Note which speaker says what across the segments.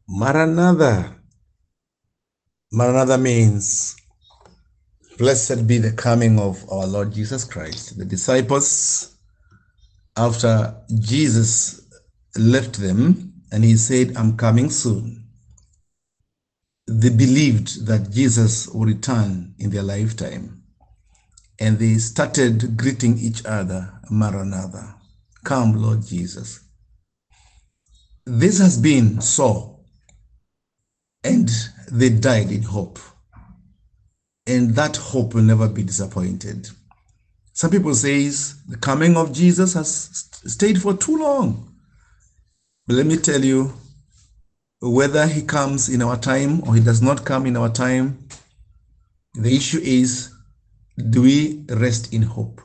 Speaker 1: Maranatha. Maranatha means, blessed be the coming of our Lord Jesus Christ. The disciples, after Jesus left them and he said, I'm coming soon, they believed that Jesus would return in their lifetime. And they started greeting each other, Maranatha, come, Lord Jesus. This has been so, and they died in hope. And that hope will never be disappointed. Some people say the coming of Jesus has stayed for too long. But let me tell you, whether he comes in our time or he does not come in our time, the issue is, do we rest in hope?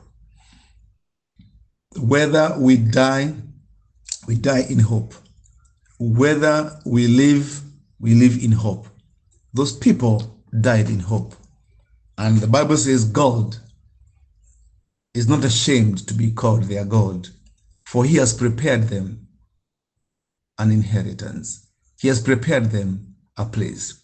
Speaker 1: Whether we die in hope. Whether we live in hope. Those people died in hope. And the Bible says God is not ashamed to be called their God, for he has prepared them an inheritance. He has prepared them a place.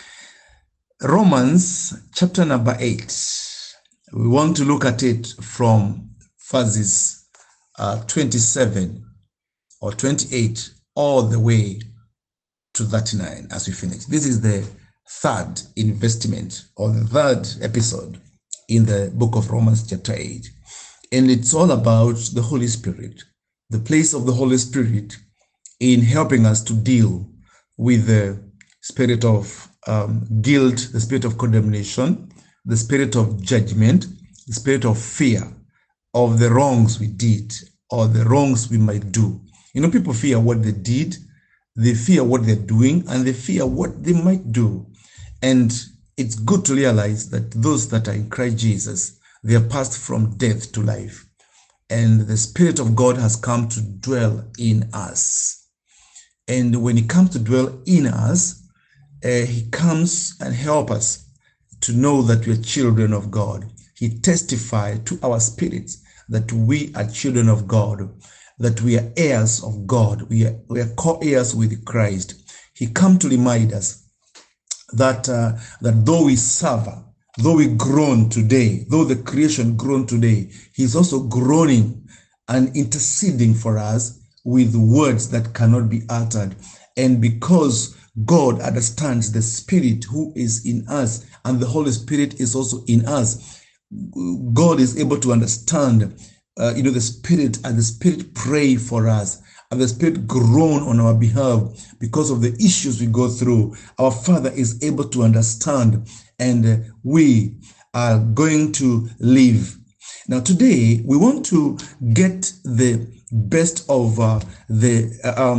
Speaker 1: Romans chapter number 8. We want to look at it from verses 27 or 28 all the way to 39 as we finish. This is the third investment or the third episode in the book of Romans chapter 8. And it's all about the Holy Spirit, the place of the Holy Spirit in helping us to deal with the spirit of guilt, the spirit of condemnation, the spirit of judgment, the spirit of fear of the wrongs we did or the wrongs we might do. You know, people fear what they did, they fear what they're doing, and they fear what they might do. And it's good to realize that those that are in Christ Jesus, they are passed from death to life. And the Spirit of God has come to dwell in us. And when he comes to dwell in us, he comes and helps us to know that we are children of God. He testifies to our spirits that we are children of God, that we are heirs of God. We are co-heirs with Christ. He comes to remind us that though we suffer, though we groan today, though the creation groan today, he's also groaning and interceding for us with words that cannot be uttered. And because God understands the Spirit who is in us, and the Holy Spirit is also in us, God is able to understand the Spirit, and the Spirit pray for us, and the Spirit groan on our behalf because of the issues we go through. Our Father is able to understand, and we are going to live. Now today, we want to get the best of the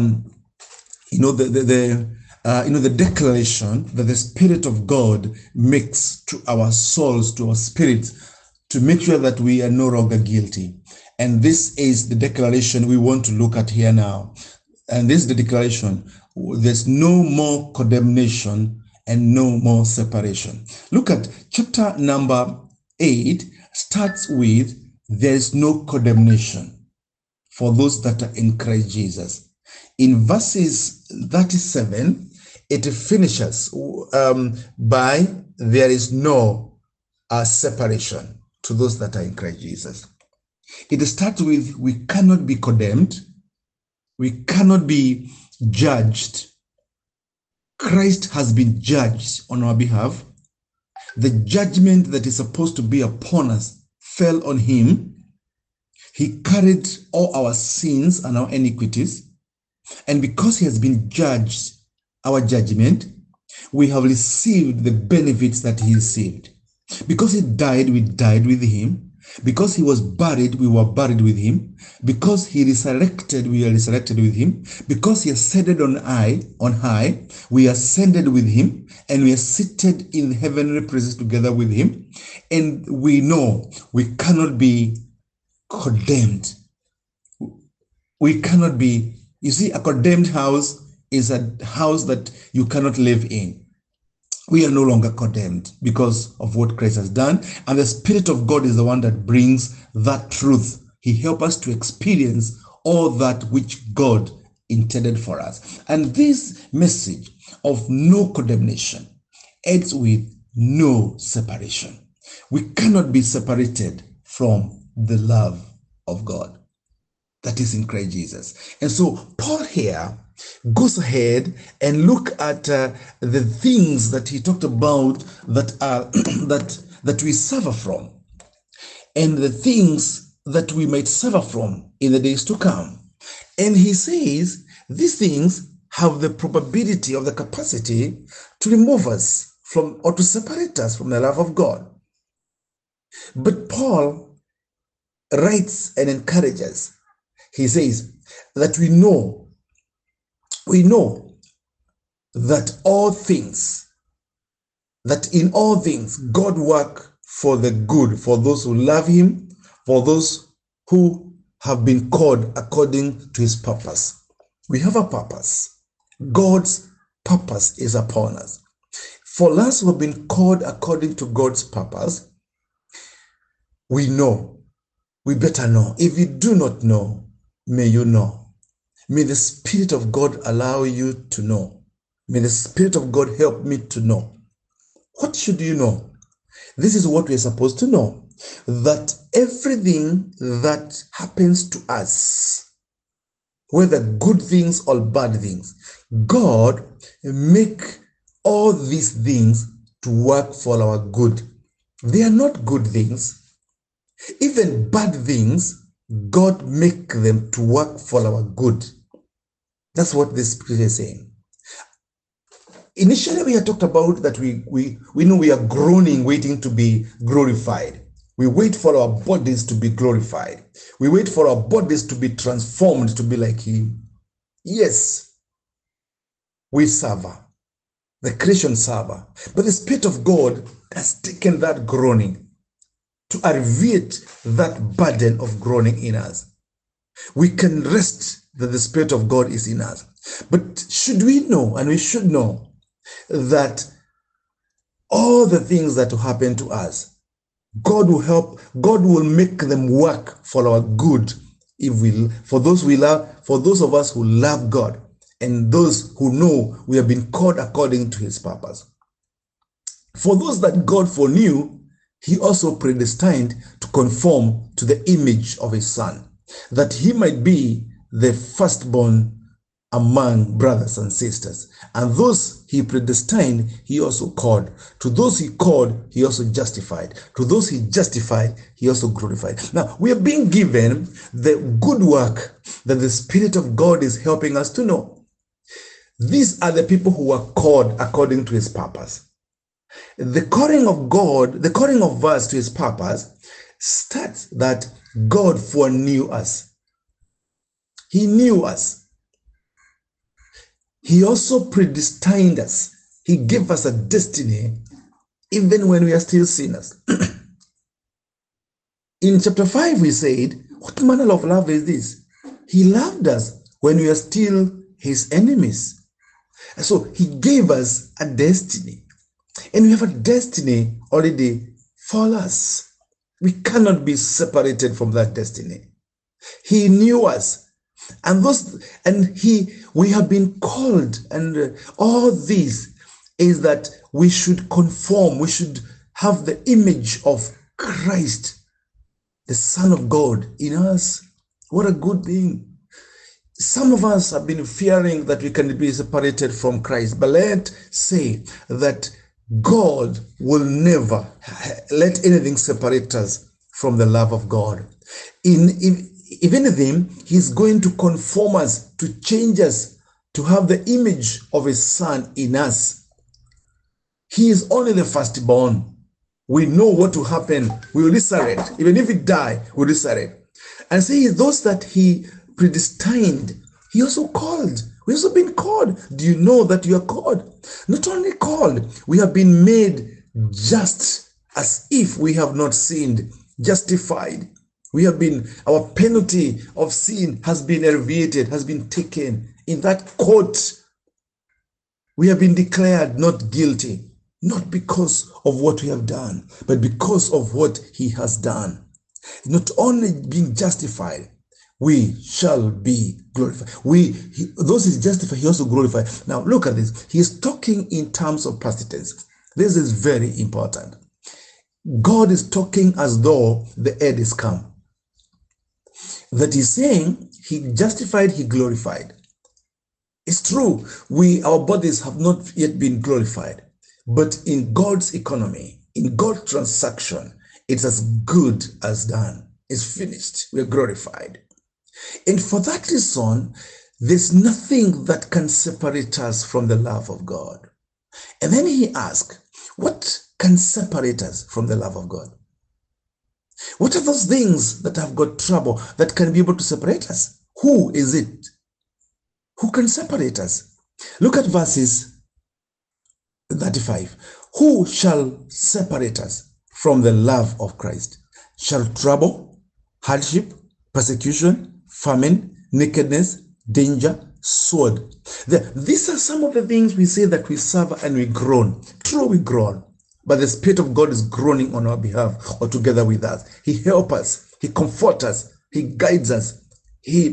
Speaker 1: declaration that the Spirit of God makes to our souls, to our spirits, to make sure that we are no longer guilty. And this is the declaration we want to look at here now. And this is the declaration. There's no more condemnation and no more separation. Look at chapter number 8, starts with, there's no condemnation for those that are in Christ Jesus. In verses 37, it finishes by, there is no separation to those that are in Christ Jesus. It starts with, we cannot be condemned. We cannot be judged. Christ has been judged on our behalf. The judgment that is supposed to be upon us fell on him. He carried all our sins and our iniquities. And because he has been judged, our judgment, we have received the benefits that he received. Because he died, we died with him. Because he was buried, we were buried with him. Because he resurrected, we are resurrected with him. Because he ascended on high, we ascended with him, and we are seated in heavenly places together with him. And we know we cannot be condemned. We cannot be, you see, a condemned house is a house that you cannot live in. We are no longer condemned because of what Christ has done. And the Spirit of God is the one that brings that truth. He helps us to experience all that which God intended for us. And this message of no condemnation ends with no separation. We cannot be separated from the love of God that is in Christ Jesus. And so Paul here goes ahead and look at the things that he talked about that are that we suffer from, and the things that we might suffer from in the days to come. And he says these things have the probability of the capacity to remove us from, or to separate us from, the love of God. But Paul writes and encourages. He says that we know that all things, that in all things God work for the good, for those who love him, for those who have been called according to his purpose. We have a purpose. God's purpose is upon us. For us who have been called according to God's purpose, we know, we better know. If you do not know, may you know. May the Spirit of God allow you to know. May the Spirit of God help me to know. What should you know? This is what we're supposed to know. That everything that happens to us, whether good things or bad things, God make all these things to work for our good. They are not good things. Even bad things, God make them to work for our good. That's what this scripture is saying. Initially, we had talked about that we know we are groaning, waiting to be glorified. We wait for our bodies to be glorified. We wait for our bodies to be transformed to be like him. Yes, we suffer. The creation suffer. But the Spirit of God has taken that groaning to alleviate that burden of groaning in us. We can rest that the Spirit of God is in us. But should we know, and we should know, that all the things that will happen to us, God will help, God will make them work for our good, if we, for those we love, for those of us who love God, and those who know we have been called according to his purpose. For those that God foreknew, he also predestined to conform to the image of his Son, that he might be the firstborn among brothers and sisters. And those he predestined, he also called. To those he called, he also justified. To those he justified, he also glorified. Now, we are being given the good work that the Spirit of God is helping us to know. These are the people who are called according to his purpose. The calling of God, the calling of us to his purpose, starts that God foreknew us. He knew us. He also predestined us. He gave us a destiny even when we are still sinners. In chapter 5, we said, what manner of love is this? He loved us when we are still his enemies. And so he gave us a destiny. And we have a destiny already for us. We cannot be separated from that destiny. He knew us. And we have been called, and all this is that we should conform, we should have the image of Christ, the Son of God, in us. What a good thing. Some of us have been fearing that we can be separated from Christ, but let's say that God will never let anything separate us from the love of God. If anything, he's going to conform us, to change us, to have the image of his Son in us. He is only the firstborn. We know what will happen. We will resurrect. Even if we die, we'll resurrect. And say those that he predestined, he also called. We've also been called. Do you know that you are called? Not only called, we have been made just as if we have not sinned, justified. We have been, our penalty of sin has been alleviated, has been taken. In that court, we have been declared not guilty, not because of what we have done, but because of what he has done. Not only being justified, we shall be glorified. Those he justified, he also glorified. Now look at this. He is talking in terms of past tense. This is very important. God is talking as though the end is come. That he's saying he justified, he glorified. It's true, our bodies have not yet been glorified, but in God's economy, in God's transaction, it's as good as done. It's finished. We're glorified. And for that reason, there's nothing that can separate us from the love of God. And then he asks, what can separate us from the love of God? What are those things that have got trouble that can be able to separate us? Who is it? Who can separate us? Look at verses 35. Who shall separate us from the love of Christ? Shall trouble, hardship, persecution, famine, nakedness, danger, sword? These are some of the things we say that we suffer and we groan. True, we groan. But the Spirit of God is groaning on our behalf or together with us. He helps us. He comforts us. He guides us. He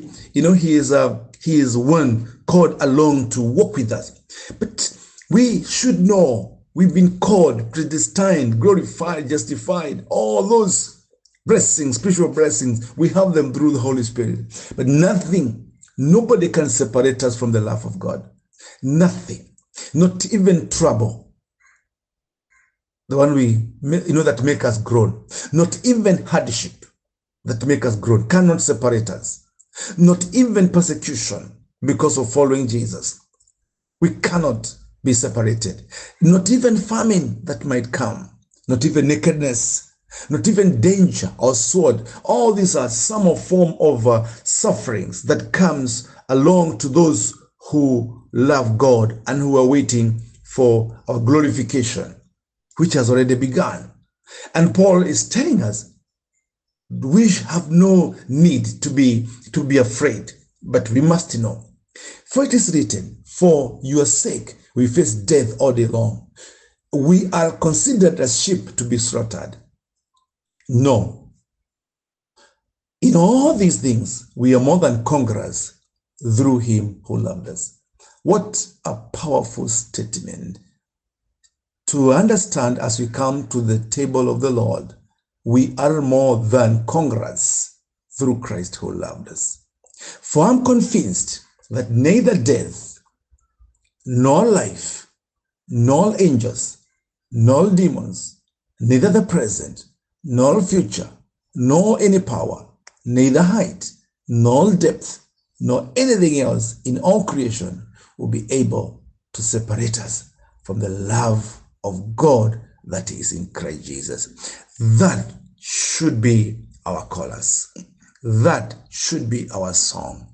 Speaker 1: is one called along to walk with us. But we should know we've been called, predestined, glorified, justified. All those blessings, spiritual blessings, we have them through the Holy Spirit. But nobody can separate us from the love of God. Nothing. Not even trouble. The one that make us groan. Not even hardship that make us groan cannot separate us. Not even persecution because of following Jesus. We cannot be separated. Not even famine that might come. Not even nakedness. Not even danger or sword. All these are some form of sufferings that comes along to those who love God and who are waiting for our glorification, which has already begun. And Paul is telling us we have no need to be afraid, but we must know. For it is written, for your sake we face death all day long. We are considered as sheep to be slaughtered. No. In all these things, we are more than conquerors through him who loved us. What a powerful statement to understand as we come to the table of the Lord. We are more than conquerors through Christ who loved us. For I'm convinced that neither death, nor life, nor angels, nor demons, neither the present, nor future, nor any power, neither height, nor depth, nor anything else in all creation will be able to separate us from the love of God that is in Christ Jesus. That should be our chorus. That should be our song.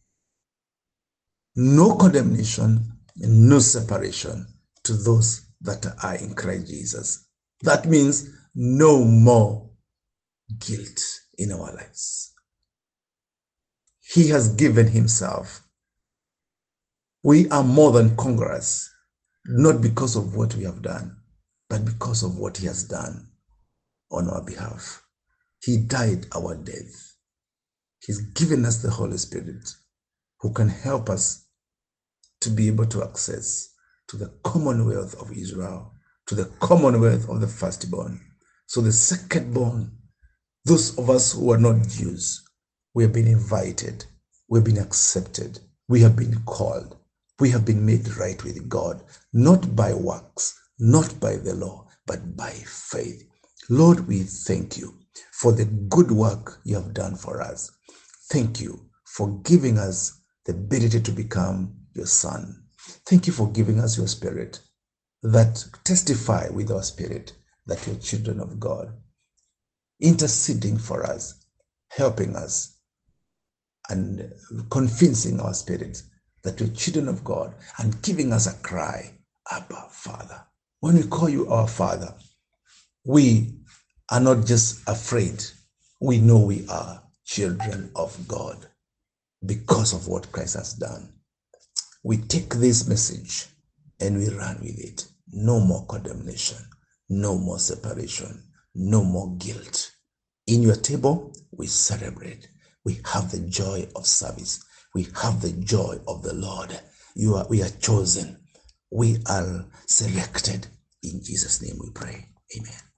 Speaker 1: No condemnation, no separation to those that are in Christ Jesus. That means no more guilt in our lives. He has given himself. We are more than conquerors, not because of what we have done, but because of what he has done on our behalf. He died our death. He's given us the Holy Spirit who can help us to be able to access to the commonwealth of Israel, to the commonwealth of the firstborn. So the secondborn, those of us who are not Jews, we have been invited, we've been accepted, we have been called, we have been made right with God, not by works, not by the law, but by faith. Lord, we thank you for the good work you have done for us. Thank you for giving us the ability to become your son. Thank you for giving us your spirit that testify with our spirit that you're children of God, interceding for us, helping us, and convincing our spirits that we're children of God and giving us a cry, Abba, Father. When we call you our Father, we are not just afraid. We know we are children of God because of what Christ has done. We take this message and we run with it. No more condemnation, no more separation, no more guilt. In your table, we celebrate We have the joy of service. We have the joy of the Lord. We are chosen. We are selected. In Jesus' name we pray. Amen.